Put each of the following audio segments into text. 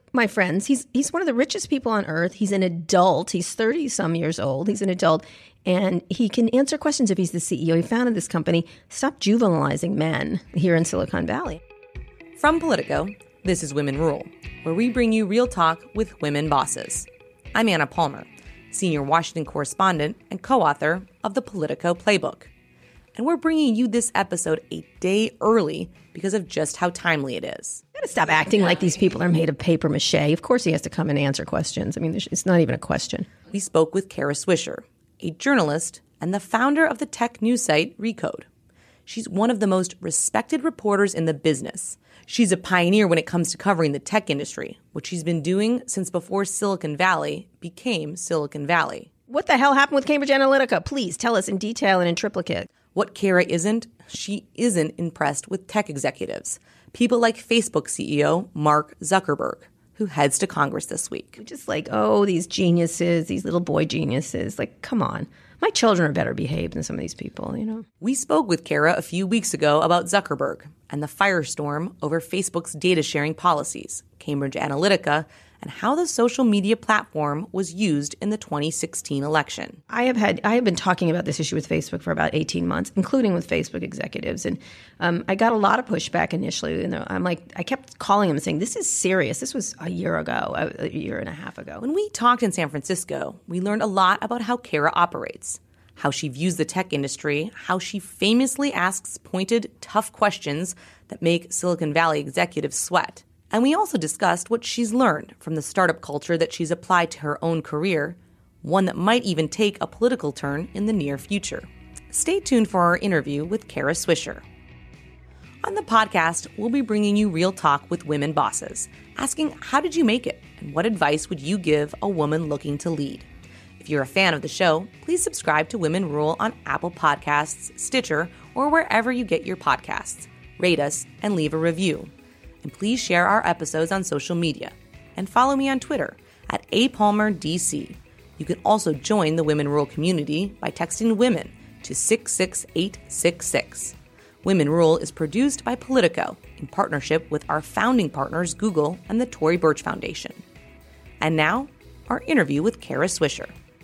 my friends. He's one of the richest people on earth. He's an adult. He's 30-some years old. He's an adult. And he can answer questions if he's the CEO. He founded this company. Stop juvenilizing men here in Silicon Valley. From Politico, this is Women Rule, where we bring you real talk with women bosses. I'm Anna Palmer, senior Washington correspondent and co-author of the Politico Playbook. And we're bringing you this episode a day early because of just how timely it is. You gotta stop acting like these people are made of paper mache. Of course he has to come and answer questions. I mean, it's not even a question. We spoke with Kara Swisher, a journalist and the founder of the tech news site Recode. She's one of the most respected reporters in the business. She's a pioneer when it comes to covering the tech industry, which she's been doing since before Silicon Valley became Silicon Valley. What the hell happened with Cambridge Analytica? Please tell us in detail and in triplicate. What Kara isn't, she isn't impressed with tech executives. People like Facebook CEO Mark Zuckerberg, who heads to Congress this week. Just like, these geniuses, these little boy geniuses. Like, come on. My children are better behaved than some of these people, you know. We spoke with Kara a few weeks ago about Zuckerberg and the firestorm over Facebook's data sharing policies, Cambridge Analytica, and how the social media platform was used in the 2016 election. I have been talking about this issue with Facebook for about 18 months, including with Facebook executives. And I got a lot of pushback initially. I kept calling them and saying, this is serious. This was a year and a half ago. When we talked in San Francisco, we learned a lot about how Kara operates, how she views the tech industry, how she famously asks pointed, tough questions that make Silicon Valley executives sweat. And we also discussed what she's learned from the startup culture that she's applied to her own career, one that might even take a political turn in the near future. Stay tuned for our interview with Kara Swisher. On the podcast, we'll be bringing you real talk with women bosses, asking how did you make it and what advice would you give a woman looking to lead? If you're a fan of the show, please subscribe to Women Rule on Apple Podcasts, Stitcher, or wherever you get your podcasts. Rate us and leave a review. And please share our episodes on social media. And follow me on Twitter at apalmerdc. You can also join the Women Rule community by texting WOMEN to 66866. Women Rule is produced by Politico in partnership with our founding partners Google and the Tory Burch Foundation. And now, our interview with Kara Swisher.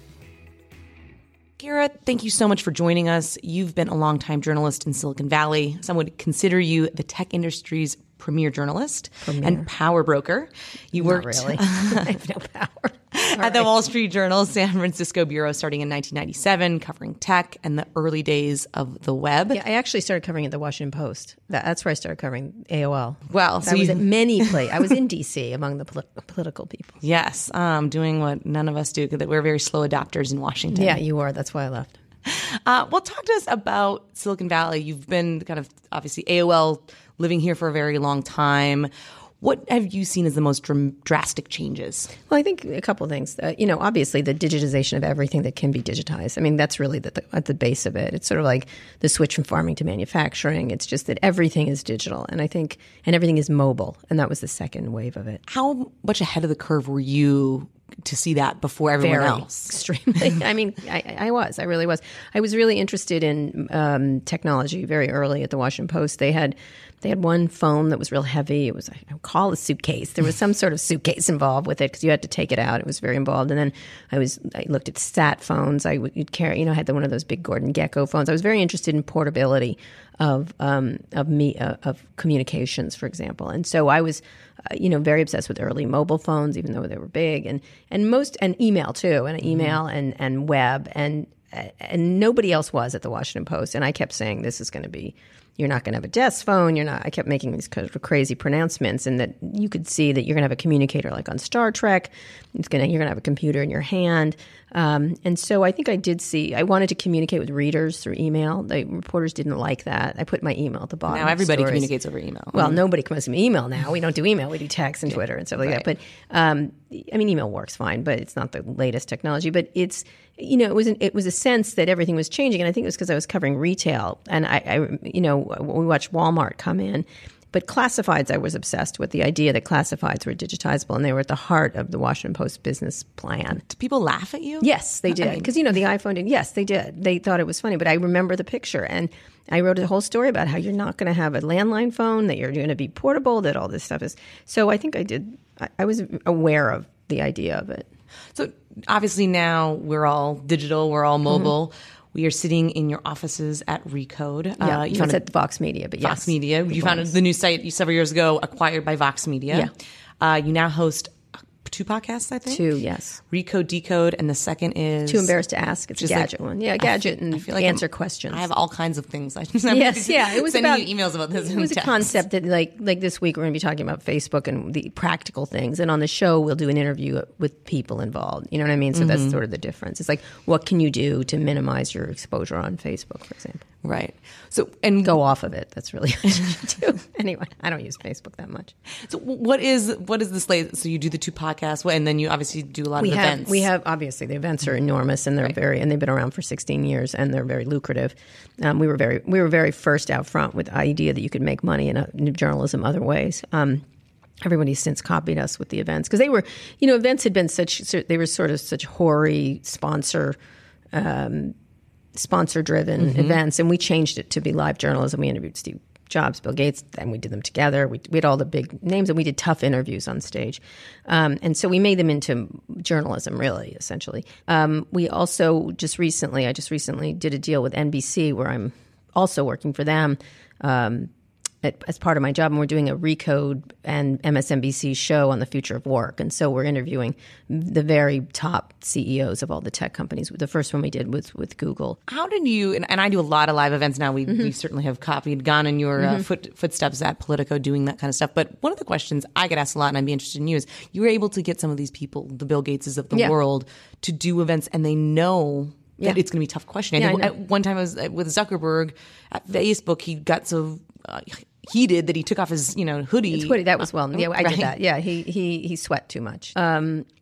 Kara, thank you so much for joining us. You've been a longtime journalist in Silicon Valley. Some would consider you the tech industry's premier journalist and power broker. You worked Not really. I have no power. At the Wall Street Journal San Francisco bureau starting in 1997, covering tech and the early days of the web. Yeah, I actually started covering it at the Washington Post. That's where I started covering AOL. Well, so I was at many places. I was in D.C. among the political people. Yes, doing what none of us do, because we're very slow adopters in Washington. Yeah, you are. That's why I left. Well, talk to us about Silicon Valley. You've been kind of, obviously, AOL living here for a very long time. What have you seen as the most drastic changes? Well, I think a couple of things. Obviously the digitization of everything that can be digitized. I mean, that's really at the base of it. It's sort of like the switch from farming to manufacturing. It's just that everything is digital, and everything is mobile, and that was the second wave of it. How much ahead of the curve were you to see that before everyone else? Extremely. I mean, I really was. I was really interested in technology very early at the Washington Post. They had one phone that was real heavy. It was, I would call a suitcase. There was some sort of suitcase involved with it because you had to take it out. It was very involved. And then I looked at sat phones. You'd carry, I had one of those big Gordon Gekko phones. I was very interested in portability of communications, for example. And so I was, very obsessed with early mobile phones, even though they were big, and email too, and email and web, and nobody else was at the Washington Post. And I kept saying, this is going to be, you're not going to have a desk phone. I kept making these kind of crazy pronouncements, and that you could see that you're going to have a communicator like on Star Trek. You're going to have a computer in your hand. And so I think I wanted to communicate with readers through email. The reporters didn't like that. I put my email at the bottom. Now everybody communicates over email. Well, nobody communicates with email now. We don't do email. We do text and Twitter and stuff like that. But email works fine, but it's not the latest technology. But it's, it was a sense that everything was changing. And I think it was because I was covering retail. And we watched Walmart come in. But classifieds, I was obsessed with the idea that classifieds were digitizable, and they were at the heart of the Washington Post business plan. Did people laugh at you? Yes, they did. Because, the iPhone did. Yes, they did. They thought it was funny. But I remember the picture, and I wrote a whole story about how you're not going to have a landline phone, that you're going to be portable, that all this stuff is. So I think I did I was aware of the idea of it. So obviously now we're all digital, we're all mobile. We are sitting in your offices at Recode. Yeah, you found at Vox Media, but Vox Media. You founded the new site several years ago, acquired by Vox Media. Yeah. You now host 2 podcasts, I think? 2, yes. Recode, Decode, and the second is... Too Embarrassed to Ask. It's a gadget one. Yeah, gadget and answer questions. I have all kinds of things. It was sending you emails about this. It was a concept that, like this week, we're going to be talking about Facebook and the practical things. And on the show, we'll do an interview with people involved. You know what I mean? So that's sort of the difference. It's like, what can you do to minimize your exposure on Facebook, for example? Right. So and go off of it. That's really what you do. Anyway, I don't use Facebook that much. So what is the slate? So you do the 2 podcasts, and then you obviously do a lot of events. We have obviously the events are enormous, and they're and they've been around for 16 years, and they're very lucrative. We were very first out front with the idea that you could make money in journalism other ways. Everybody's since copied us with the events because they were, events had been they were sort of such hoary sponsor-driven events, and we changed it to be live journalism. We interviewed Steve Jobs, Bill Gates, and we did them together. We had all the big names, and we did tough interviews on stage. And so we made them into journalism, really, essentially. We also I just recently did a deal with NBC where I'm also working for them as part of my job, and we're doing a Recode and MSNBC show on the future of work. And so we're interviewing the very top CEOs of all the tech companies. The first one we did was with Google. How did you, and I do a lot of live events now, we certainly have gone in your footsteps at Politico doing that kind of stuff. But one of the questions I get asked a lot, and I'd be interested in you, is you were able to get some of these people, the Bill Gateses of the world, to do events, and they know that it's going to be a tough question. I think at one time I was with Zuckerberg at Facebook, he got so heated that he took off his hoodie. His hoodie, that was I did that. Yeah, he sweat too much. I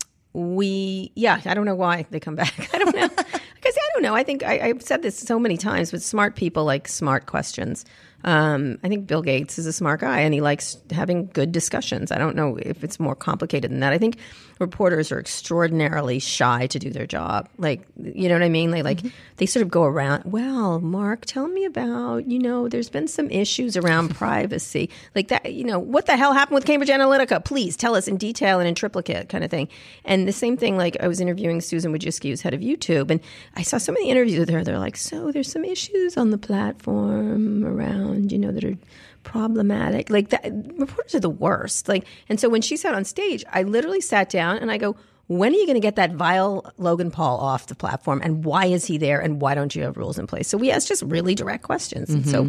don't know why they come back. I don't know. Because I don't know. I think I've said this so many times with smart people like smart questions. I think Bill Gates is a smart guy and he likes having good discussions. I don't know if it's more complicated than that. I think reporters are extraordinarily shy to do their job. Like, you know what I mean? They sort of go around, well, Mark, tell me about, there's been some issues around privacy. Like that, what the hell happened with Cambridge Analytica? Please tell us in detail and in triplicate kind of thing. And the same thing, like I was interviewing Susan Wojcicki, who's head of YouTube, and I saw so many interviews with her. They're like, so there's some issues on the platform around, that are problematic. Like that, reporters are the worst. And so when she sat on stage, I literally sat down and I go, when are you going to get that vile Logan Paul off the platform? And why is he there? And why don't you have rules in place? So we asked just really direct questions. And so,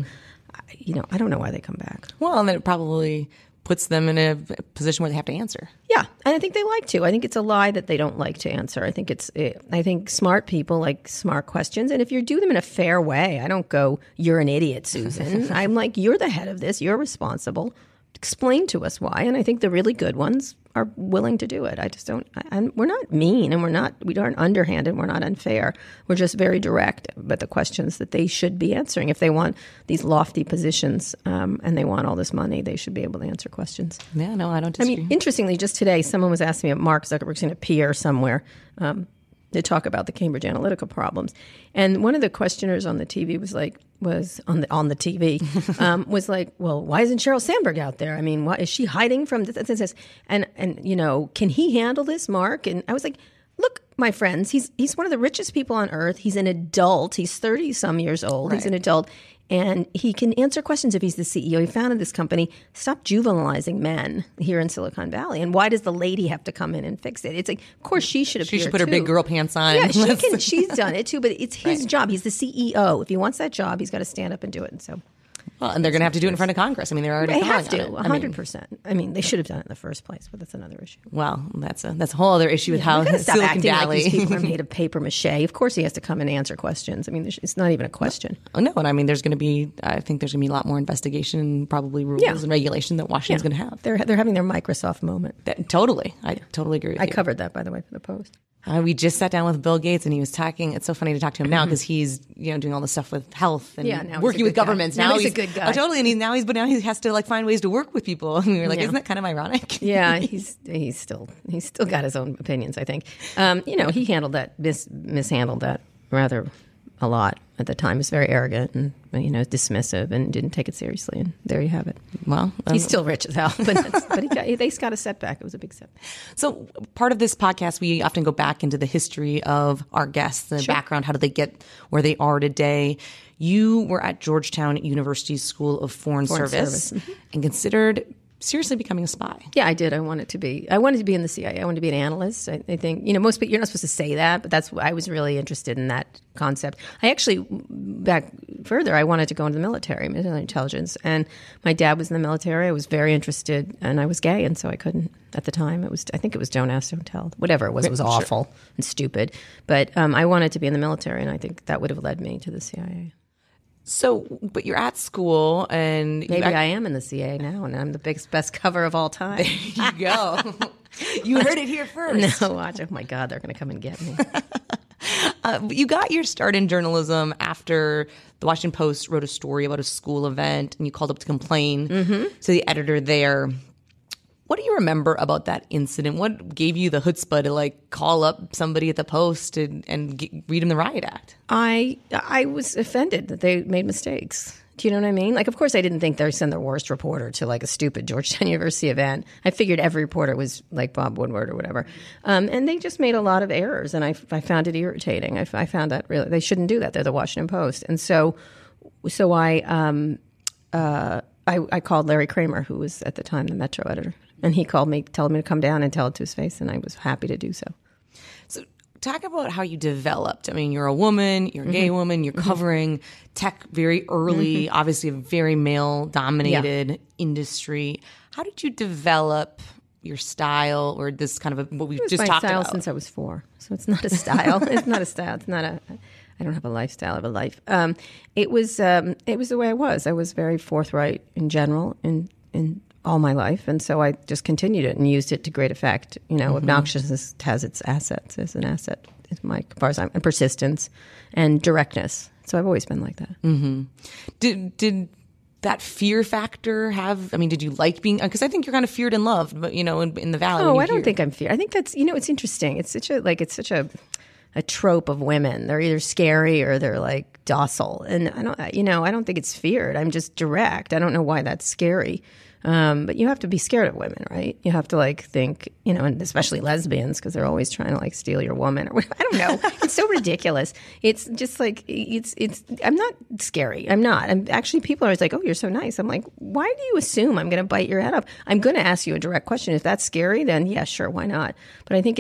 I don't know why they come back. Well, and it probably puts them in a position where they have to answer. Yeah, and I think they like to. I think it's a lie that they don't like to answer. I think smart people like smart questions, and if you do them in a fair way, I don't go, "You're an idiot, Susan." I'm like, "You're the head of this. You're responsible. Explain to us why." And I think the really good ones are willing to do it. I just don't. And we're not mean, and we aren't underhanded. We're not unfair. We're just very direct. But the questions that they should be answering, if they want these lofty positions and they want all this money, they should be able to answer questions. Yeah, no, I don't disagree. I mean, interestingly, just today, someone was asking me if Mark Zuckerberg's going to appear somewhere to talk about the Cambridge Analytica problems, and one of the questioners on the TV was like, was on the TV well, why isn't Sheryl Sandberg out there? I mean, why is she hiding from this? And can he handle this, Mark? And I was like, look, my friends, he's one of the richest people on earth. He's an adult. He's 30 some years old. Right. He's an adult. And he can answer questions if he's the CEO. He founded this company. Stop juvenilizing men here in Silicon Valley. And why does the lady have to come in and fix it? It's like, of course, she should appear. She should put her big girl pants on. Yeah, she's done it too. But it's his job. He's the CEO. If he wants that job, he's got to stand up and do it. And so. Well, and they're going to have to do it in front of Congress. I mean, they're already They have to, 100%. I mean, they should have done it in the first place, but that's another issue. Well, that's a whole other issue with how Silicon Valley. Like these people are made of paper mache. Of course, he has to come and answer questions. I mean, it's not even a question. No, and I mean, I think there's going to be a lot more investigation and probably rules and regulation that Washington's going to have. They're having their Microsoft moment. Totally, I totally agree with you. I covered that, by the way, for the Post. We just sat down with Bill Gates, and he was talking. It's so funny to talk to him now because he's doing all this stuff with health and working with governments. Now he's a good guy. Totally, and now he has to find ways to work with people. And we were like, isn't that kind of ironic? Yeah, he's still got his own opinions. I think he handled that mishandled that rather a lot at the time. He was very arrogant and, dismissive and didn't take it seriously. And there you have it. Well, he's still rich as hell, but they got a setback. It was a big setback. So part of this podcast, we often go back into the history of our guests, the background, how did they get where they are today. You were at Georgetown University's School of Foreign Service. And considered seriously becoming a spy. Yeah, I did. I wanted to be in the CIA. I wanted to be an analyst. I think, most people, you're not supposed to say that, but that's I was really interested in that concept. I actually, back further, I wanted to go into the military intelligence. And my dad was in the military. I was very interested, and I was gay, and so I couldn't at the time. I think it was Don't Ask, Don't Tell. Whatever it was awful and stupid. But I wanted to be in the military, and I think that would have led me to the CIA. So, but you're at school, and maybe I am in the CIA now, and I'm the best cover of all time. There you go. You heard it here first. No, watch. Oh my God, they're going to come and get me. You got your start in journalism after the Washington Post wrote a story about a school event, and you called up to complain to the editor there. What do you remember about that incident? What gave you the chutzpah to call up somebody at the Post and read them the riot act? I was offended that they made mistakes. Do you know what I mean? Of course, I didn't think they'd send their worst reporter to a stupid Georgetown University event. I figured every reporter was like Bob Woodward or whatever. And they just made a lot of errors, and I found it irritating. I found that really, they shouldn't do that. They're the Washington Post. And so I called Larry Kramer, who was at the time the Metro editor. And he called me, telling me to come down and tell it to his face, and I was happy to do so. So talk about how you developed. I mean, you're a woman, you're a gay woman, you're covering tech very early, obviously a very male-dominated industry. How did you develop your style, or this kind of what we just talked about? It's my style since I was 4, so it's not a style. It's not a style. It's not a. I don't have a lifestyle. I have a life. It was the way I was. I was very forthright in general in all my life, and so I just continued it and used it to great effect. Obnoxiousness has its assets as an asset, as far as and persistence and directness. So I've always been like that. Mm-hmm. Did that fear factor have? I mean, did you like being? Because I think you're kind of feared and loved, but in the Valley. Oh, I don't think I'm feared. I think that's it's interesting. It's such a trope of women. They're either scary or they're docile, and I don't think it's feared. I'm just direct. I don't know why that's scary. But you have to be scared of women, right? You have to think, and especially lesbians, because they're always trying to steal your woman or whatever. I don't know. It's so ridiculous. It's just I'm not scary. I'm not. I'm actually, people are always oh, you're so nice. I'm like, why do you assume I'm going to bite your head off? I'm going to ask you a direct question. If that's scary, then yeah, sure, why not? But I think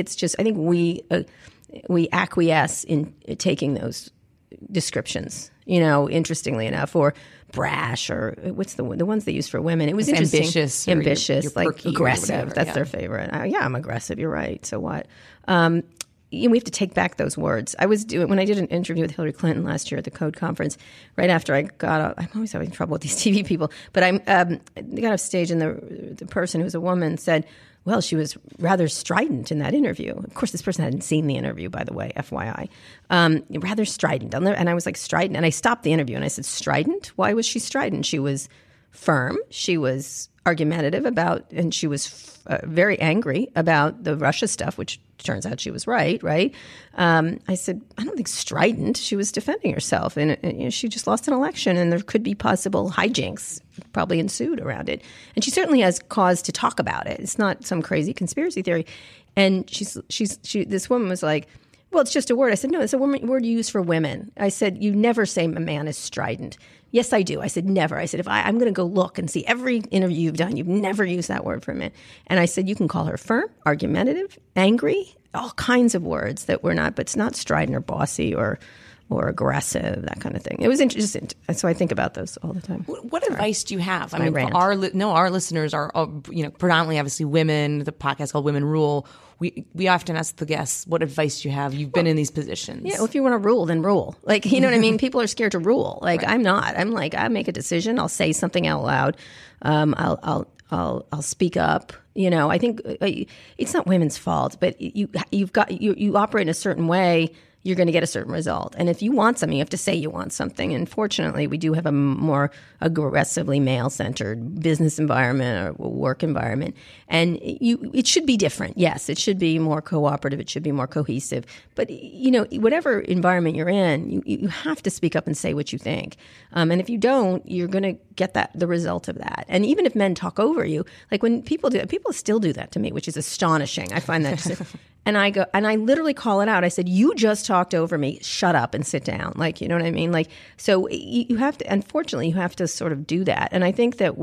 we acquiesce in taking those descriptions, interestingly enough, or brash, or what's the ones they use for women. It was interesting. Ambitious, you're aggressive. That's their favorite. I'm aggressive. You're right. So what? We have to take back those words. When I did an interview with Hillary Clinton last year at the Code Conference, right after I got up, I'm always having trouble with these TV people, but I got off stage, and the person, who was a woman, said, well, she was rather strident in that interview. Of course, this person hadn't seen the interview, by the way, FYI. Rather strident. And I was strident. And I stopped the interview and I said, strident? Why was she strident? She was firm. She was argumentative and she was very angry about the Russia stuff, which turns out she was right? I said, I don't think strident. She was defending herself. And she just lost an election, and there could be possible hijinks probably ensued around it. And she certainly has cause to talk about it. It's not some crazy conspiracy theory. And this woman was like, well, it's just a word. I said, no, it's a word you use for women. I said, you never say a man is strident. Yes, I do. I said, never. I said, if I'm going to go look and see every interview you've done, you've never used that word for a man. And I said, you can call her firm, argumentative, angry, all kinds of words that were not, but it's not strident or bossy or aggressive, that kind of thing. It was interesting. So I think about those all the time. What advice do you have? I mean, our listeners are predominantly obviously women. The podcast called Women Rule. We often ask the guests, what advice do you have? You've been in these positions. Yeah, well, if you want to rule, then rule. You know what I mean? People are scared to rule. Right. I'm not. I'm I make a decision. I'll say something out loud. I'll speak up. I think it's not women's fault, but you operate in a certain way. you're going to get a certain result. And if you want something, you have to say you want something. And fortunately, we do have a more aggressively male-centered business environment or work environment. And it should be different. Yes, it should be more cooperative. It should be more cohesive. But, whatever environment you're in, you have to speak up and say what you think. And if you don't, you're going to get the result of that. And even if men talk over you, like when people do that, people still do that to me, which is astonishing. I find that just... And I go, and I literally call it out. I said, you just talked over me. Shut up and sit down. Like, you know what I mean? Like, so you have to, unfortunately, you have to sort of do that. And I think that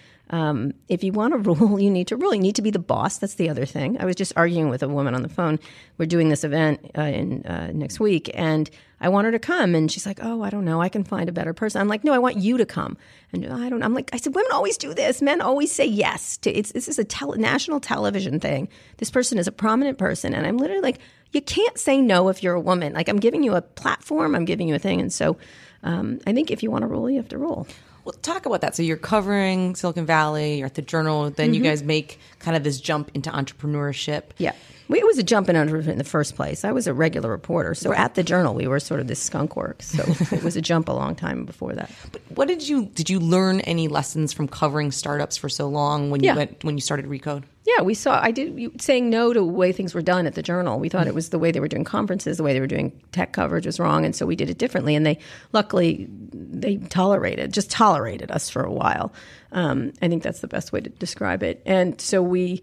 if you want to rule, you need to rule. You need to be the boss. That's the other thing. I was just arguing with a woman on the phone. We're doing this event next week, and I want her to come. And she's like, oh, I don't know. I can find a better person. I'm like, no, I want you to come. And I said, women always do this. Men always say yes. This is a national television thing. This person is a prominent person. And I'm literally like, you can't say no if you're a woman. Like, I'm giving you a platform. I'm giving you a thing. And so I think if you want to rule, you have to rule. Well, talk about that. So you're covering Silicon Valley, you're at the Journal, then you guys make kind of this jump into entrepreneurship. Yeah. It was a jump in entrepreneurship in the first place. I was a regular reporter. So at the Journal, we were sort of this skunk works. So it was a jump a long time before that. But what did you learn any lessons from covering startups for so long when you started Recode? Yeah, saying no to the way things were done at the Journal. We thought it was the way they were doing conferences, the way they were doing tech coverage was wrong, and so we did it differently. And luckily, they tolerated us for a while. I think that's the best way to describe it. And so what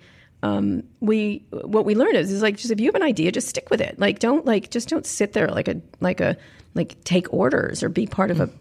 we learned is like, just if you have an idea, just stick with it. Like, don't sit there like take orders or be part of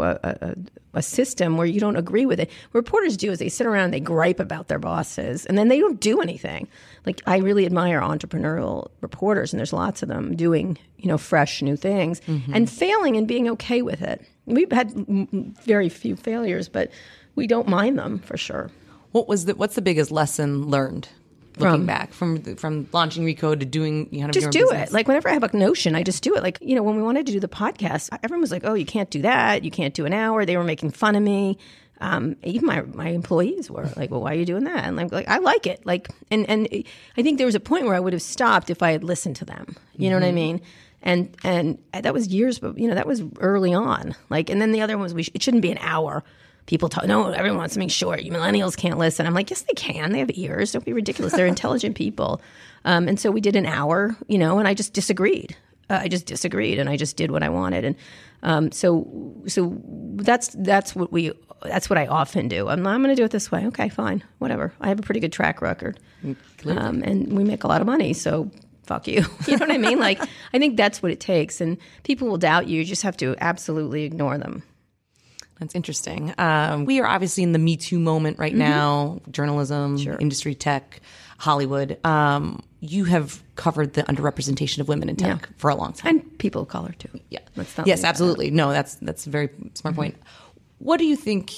a system where you don't agree with it. What reporters do is they sit around and they gripe about their bosses, and then they don't do anything. Like, I really admire entrepreneurial reporters, and there's lots of them doing, fresh new things and failing and being okay with it. We've had very few failures, but we don't mind them for sure. What's the biggest lesson learned? Looking back from launching Recode to doing just do it. Like, whenever I have a notion, I just do it. Like, when we wanted to do the podcast, everyone was like, "Oh, you can't do that. You can't do an hour." They were making fun of me. Even my employees were like, "Well, why are you doing that?" And I'm like, I like it. Like, and I think there was a point where I would have stopped if I had listened to them. You know what I mean? And that was years, but that was early on. Like, and then the other one was it shouldn't be an hour. People talk, no, everyone wants something short. You millennials can't listen. I'm like, yes, they can. They have ears. Don't be ridiculous. They're intelligent people. And so we did an hour, and I just disagreed. And I just did what I wanted. And so that's what I often do. I'm going to do it this way. Okay, fine, whatever. I have a pretty good track record, and we make a lot of money. So fuck you. You know what I mean? Like, I think that's what it takes. And people will doubt you. You just have to absolutely ignore them. That's interesting. We are obviously in the Me Too moment right now, journalism, industry, tech, Hollywood. You have covered the underrepresentation of women in tech for a long time. And people of color, too. Yeah. Yes, absolutely. No, that's a very smart point. What do you think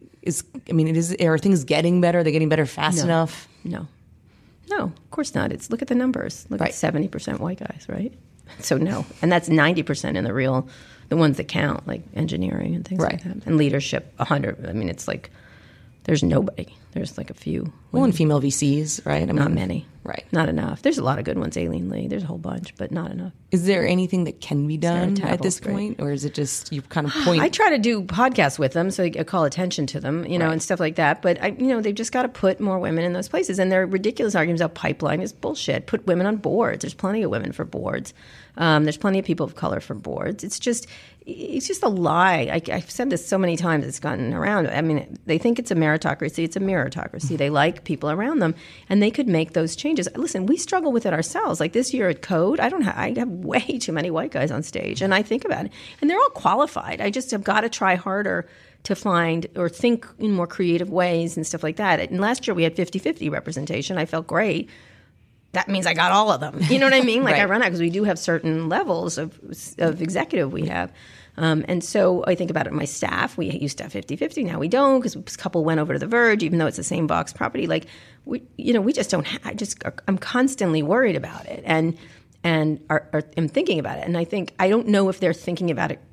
are things getting better? Are they getting better fast enough? No, of course not. Look at the numbers. Look at 70% white guys, right? So no. And that's 90% in the ones that count, like engineering and things like that. And leadership, 100. I mean, it's like there's nobody. There's like a few. Well, and female VCs, right? Not many. Right. Not enough. There's a lot of good ones, Aileen Lee. There's a whole bunch, but not enough. Is there anything that can be done at this point? Or is it just you kind of point? I try to do podcasts with them so I call attention to them, and stuff like that. But, they've just got to put more women in those places. And their ridiculous arguments about pipeline is bullshit. Put women on boards. There's plenty of women for boards. There's plenty of people of color for boards. It's just a lie. I've said this so many times. It's gotten around. I mean, they think it's a meritocracy. It's a meritocracy. They like people around them, and they could make those changes. Listen, we struggle with it ourselves. Like this year at Code, I have way too many white guys on stage, and I think about it, and they're all qualified. I just have got to try harder to find or think in more creative ways and stuff like that. And last year we had 50-50 representation. I felt great. That means I got all of them. You know what I mean? Like I run out because we do have certain levels of executive we have. And so I think about it, my staff, we used to have 50-50. Now we don't because a couple went over to The Verge, even though it's the same Vox property. Like, we just don't I'm constantly worried about it and am thinking about it. And I don't know if they're thinking about it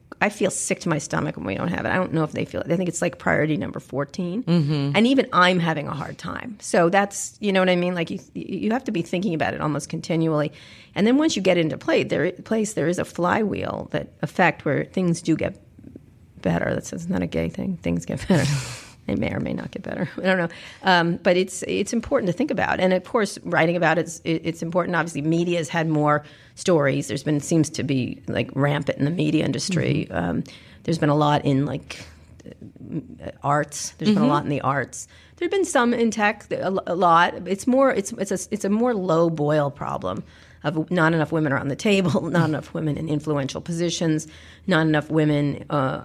I feel sick to my stomach when we don't have it. I don't know if they feel it. I think it's like priority number 14. And even I'm having a hard time. So that's, you know what I mean? Like you have to be thinking about it almost continually. And then once you get into place, there is a flywheel effect where things do get better. That's not a gay thing. Things get better. They may or may not get better. I don't know. But it's important to think about. And of course, writing about it's important. Obviously, media has had more stories. Seems to be like rampant in the media industry. There's been a lot in like arts. There's been a lot in the arts. There've been some in tech, a lot. It's a more low boil problem of not enough women are on the table, not enough women in influential positions, not enough women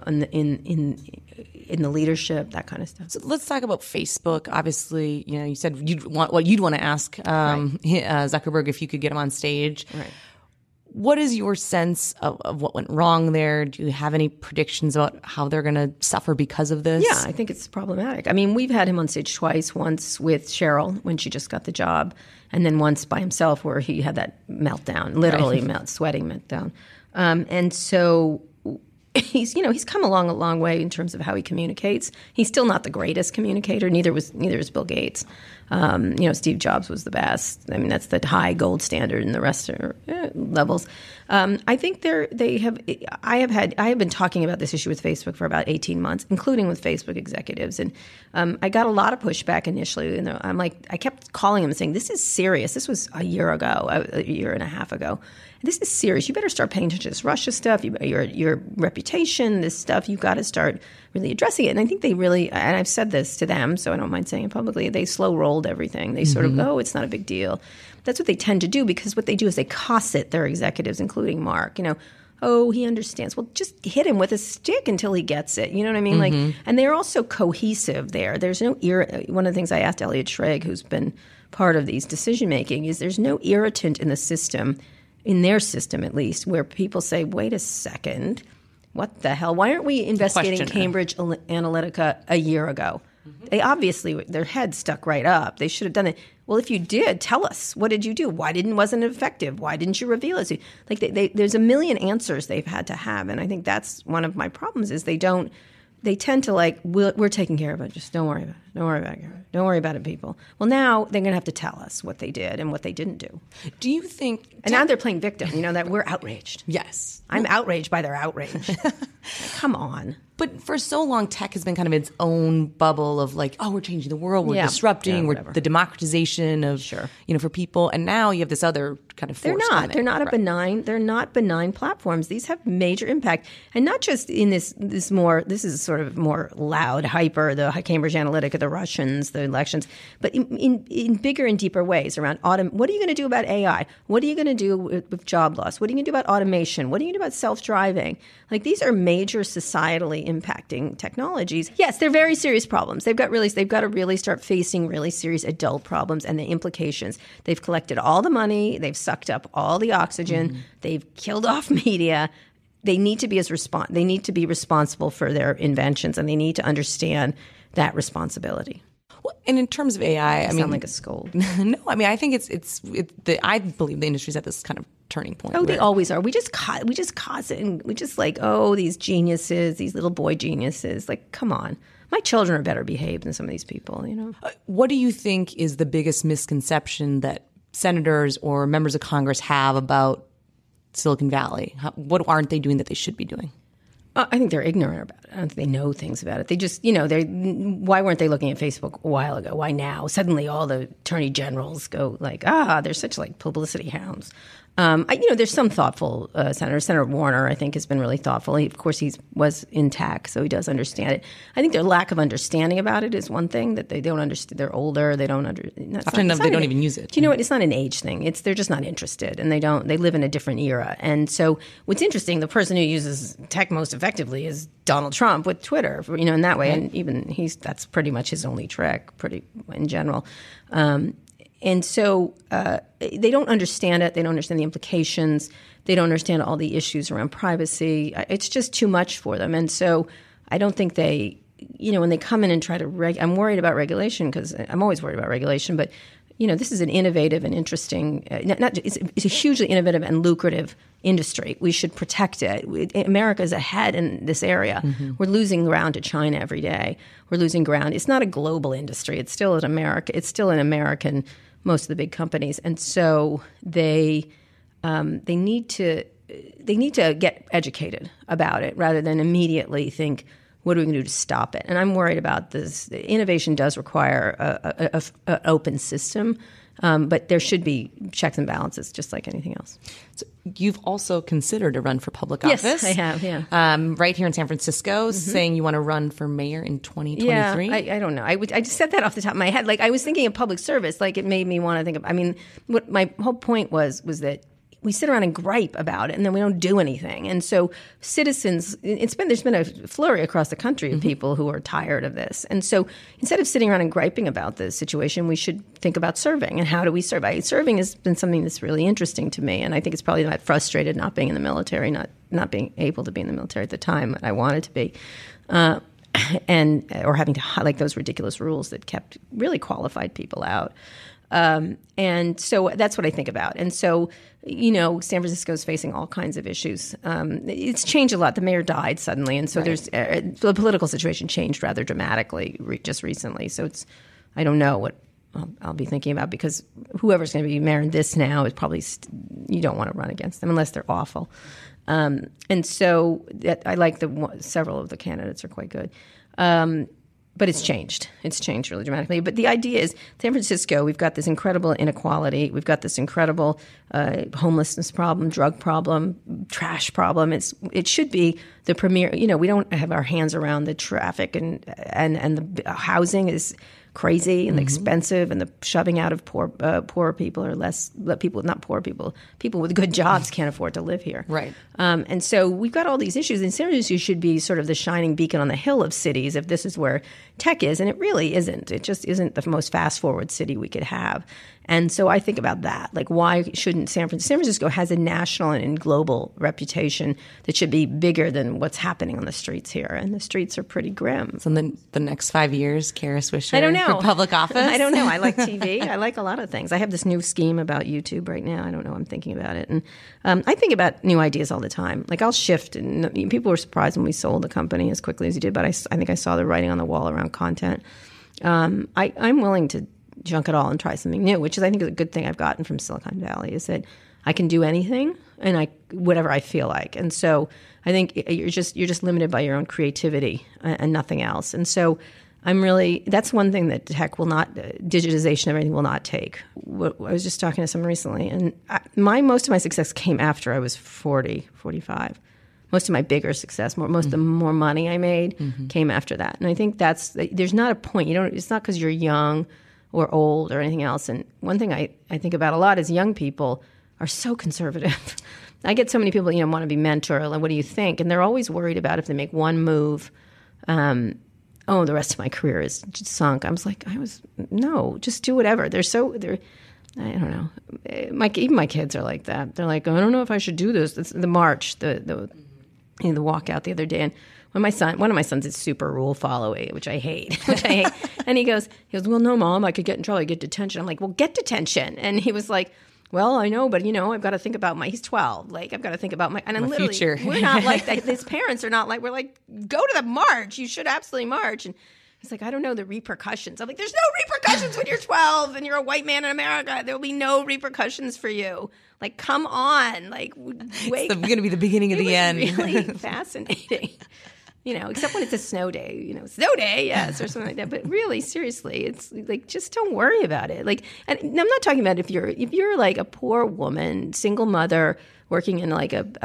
in the leadership, that kind of stuff. So let's talk about Facebook. Obviously, you said you'd want to ask Zuckerberg if you could get him on stage. Right. What is your sense of what went wrong there? Do you have any predictions about how they're going to suffer because of this? Yeah, I think it's problematic. I mean, we've had him on stage twice, once with Sheryl when she just got the job, and then once by himself where he had that meltdown, literally sweating meltdown. And so he's come along a long way in terms of how he communicates. He's still not the greatest communicator. Neither is Bill Gates. Steve Jobs was the best. I mean, that's the high gold standard, and the rest are levels. I think I have been talking about this issue with Facebook for about 18 months, including with Facebook executives, and I got a lot of pushback initially. And I kept calling him and saying, "This is serious. This was a year and a half ago. This is serious. You better start paying attention to this Russia stuff. Your reputation, this stuff. You've got to start really addressing it." And I think they really, and I've said this to them, so I don't mind saying it publicly, they slow rolled everything. They sort of, it's not a big deal. That's what they tend to do, because what they do is they cosset their executives, including Mark. He understands. Well, just hit him with a stick until he gets it. You know what I mean? And they're also cohesive there. There's no one of the things I asked Elliot Schrage, who's been part of these decision making, is there's no irritant in the system, in their system at least, where people say, wait a second, what the hell? Why aren't we investigating Cambridge Analytica a year ago? They obviously, their head stuck right up. They should have done it. Well, if you did, tell us. What did you do? Wasn't it effective? Why didn't you reveal it? Like there's a million answers they've had to have, and I think that's one of my problems. Is they tend to like, we're taking care of it. Just don't worry about it. Don't worry about it. Don't worry about it, people. Well, now they're going to have to tell us what they did and what they didn't do. Do you think? And now they're playing victim. That we're outraged. Yes, I'm outraged by their outrage. Come on. But for so long, tech has been kind of its own bubble of like, we're changing the world, we're disrupting, we're the democratization of, for people. And now you have this other kind of force. They're not benign platforms. These have major impact. And not just in this is sort of more loud, hyper, the Cambridge Analytica, the Russians, the elections, but in bigger and deeper ways around what are you going to do about AI? What are you going to do with job loss? What are you going to do about automation? What are you going to do about self-driving? Like, these are major societally impacting technologies. Yes, they're very serious problems. They've got to really start facing really serious adult problems and the implications. They've collected all the money. They've sucked up all the oxygen. They've killed off media. They need to be responsible for their inventions, and they need to understand that responsibility. Well, and in terms of AI, I sound like a scold. No, I mean, I think I believe the industry's at this kind of turning point. They always are. We just cause it, and we just like, these geniuses, these little boy geniuses. Like, come on. My children are better behaved than some of these people, What do you think is the biggest misconception that senators or members of Congress have about Silicon Valley? What aren't they doing that they should be doing? I think they're ignorant about it. I don't think they know things about it. They just, why weren't they looking at Facebook a while ago? Why now? Suddenly all the attorney generals go like, they're such like publicity hounds. There's some thoughtful senators. Senator Warner, I think, has been really thoughtful. Of course, he was in tech, so he does understand it. I think their lack of understanding about it is one thing, that they don't understand. They're older. They don't understand. Often they don't even use it. Do you know what? It's not an age thing. They're just not interested, and they live in a different era. And so what's interesting, the person who uses tech most effectively is Donald Trump with Twitter, in that way. Right. And even that's pretty much his only trick, in general. And so they don't understand it. They don't understand the implications. They don't understand all the issues around privacy. It's just too much for them. And so I don't think they, when they come in and try to I'm worried about regulation, because I'm always worried about regulation, but this is an innovative and interesting, it's a hugely innovative and lucrative industry. We should protect it. America is ahead in this area. We're losing ground to China every day. We're losing ground. It's not a global industry. It's still an American, most of the big companies. And so they need to get educated about it rather than immediately think, what are we going to do to stop it? And I'm worried about this. Innovation does require an open system, but there should be checks and balances, just like anything else. So you've also considered a run for public office. Yes, I have, yeah. Right here in San Francisco, saying you want to run for mayor in 2023? Yeah, I don't know. I just said that off the top of my head. Like, I was thinking of public service. Like, it made me want to think of, what my whole point was that we sit around and gripe about it, and then we don't do anything. And so citizens, there's been a flurry across the country of people who are tired of this. And so instead of sitting around and griping about the situation, we should think about serving and how do we serve. Serving has been something that's really interesting to me, and I think it's probably not frustrated not being in the military, not being able to be in the military at the time that I wanted to be. Or having to, like, those ridiculous rules that kept really qualified people out. And so that's what I think about. And so, San Francisco is facing all kinds of issues. It's changed a lot. The mayor died suddenly. And so there's the political situation changed rather dramatically just recently. So I don't know what I'll be thinking about, because whoever's going to be mayor in this now is probably, you don't want to run against them unless they're awful. And so I like several of the candidates are quite good. But it's changed. It's changed really dramatically. But the idea is, San Francisco, we've got this incredible inequality. We've got this incredible homelessness problem, drug problem, trash problem. It should be the premier. We don't have our hands around the traffic, and the housing is crazy and expensive, and the shoving out of poor people, or less people, not poor people, people with good jobs can't afford to live here. Right. And so we've got all these issues. And San Francisco should be sort of the shining beacon on the hill of cities if this is where tech is, and it really isn't. It just isn't the most fast-forward city we could have. And so I think about that. Like, why shouldn't San Francisco has a national and global reputation that should be bigger than what's happening on the streets here. And the streets are pretty grim. So in the next 5 years, Kara Swisher I don't know. for public office? I don't know. I like TV. I like a lot of things. I have this new scheme about YouTube right now. I don't know. I'm thinking about it. And I think about new ideas all the time. Like, I'll shift. And people were surprised when we sold the company as quickly as you did. But I think I saw the writing on the wall around content. I'm willing to junk it all and try something new, which is, I think, is a good thing I've gotten from Silicon Valley, is that I can do anything and whatever I feel like. And so I think you're just limited by your own creativity and nothing else. And so that's one thing that tech will not, digitization of everything will not take. I was just talking to someone recently, and most of my success came after I was 40, 45. Most of my bigger success, most of the more money I made came after that. And I think there's not a point. It's not because you're young or old or anything else. And one thing I think about a lot is young people are so conservative. I get so many people, want to be mentor. Like, what do you think? And they're always worried about if they make one move, the rest of my career is just sunk. I was like, no, just do whatever. I don't know. Even my kids are like that. They're like, I don't know if I should do this. It's the march, the walkout the other day. And one of my sons is super rule following, which I hate. And he goes, well, no, Mom, I could get in trouble. I get detention. I'm like, well, get detention. And he was like, well, I know, but I've got to think about he's 12. Like, I've got to think about and I'm literally, future. We're not like that. His parents are not like, we're like, go to the march. You should absolutely march. And he's like, I don't know the repercussions. I'm like, there's no repercussions when you're 12 and you're a white man in America. There will be no repercustions for you. Like, come on. Like, wait. It's going to be the beginning of the end. Really fascinating. Except when it's a snow day, snow day, yes, or something like that. But really, seriously, it's like, just don't worry about it. Like, and I'm not talking about if you're like a poor woman, single mother, working in like as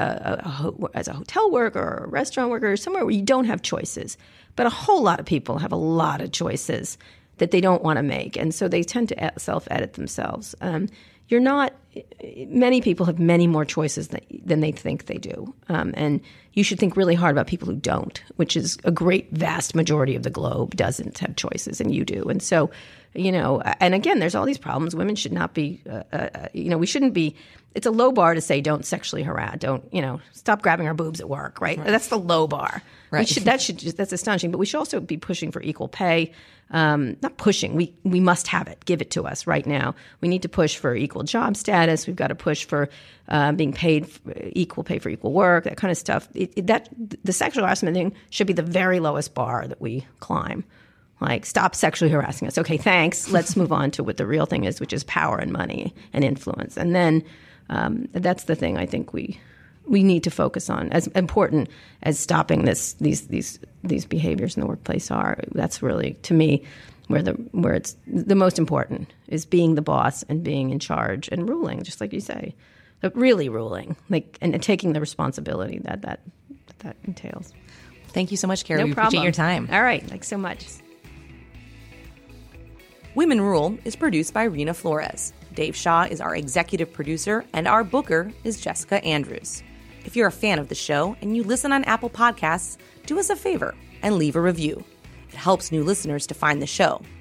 a hotel worker or a restaurant worker, or somewhere where you don't have choices. But a whole lot of people have a lot of choices that they don't want to make, and so they tend to self-edit themselves. You're not many people have many more choices than they think they do. And you should think really hard about people who don't, which is a great, vast majority of the globe doesn't have choices, and you do. And so, and again, there's all these problems. Women should not be, we shouldn't be, it's a low bar to say don't sexually harass, don't, stop grabbing our boobs at work, right? That's the low bar. Right. That's astonishing. But we should also be pushing for equal pay. Not pushing. We must have it. Give it to us right now. We need to push for equal job status. We've got to push for being paid equal pay for equal work, that kind of stuff. The sexual harassment thing should be the very lowest bar that we climb. Like, stop sexually harassing us. Okay, thanks. Let's move on to what the real thing is, which is power and money and influence. And then that's the thing I think we need to focus on. As important as stopping these behaviors in the workplace are, that's really, to me, where it's the most important, is being the boss and being in charge and ruling, just like you say, but really ruling, and taking the responsibility that entails. Thank you so much, Kara. No we problem. Appreciate your time. All right, thanks so much. Women Rule is produced by Rena Flores. Dave Shaw is our executive producer, and our booker is Jessica Andrews. If you're a fan of the show and you listen on Apple Podcasts, do us a favor and leave a review. It helps new listeners to find the show.